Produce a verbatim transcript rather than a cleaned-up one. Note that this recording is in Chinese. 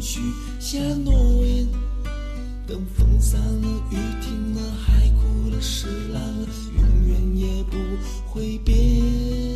许下诺言，等风散了，雨停了，海枯了，石烂了，永远也不会变。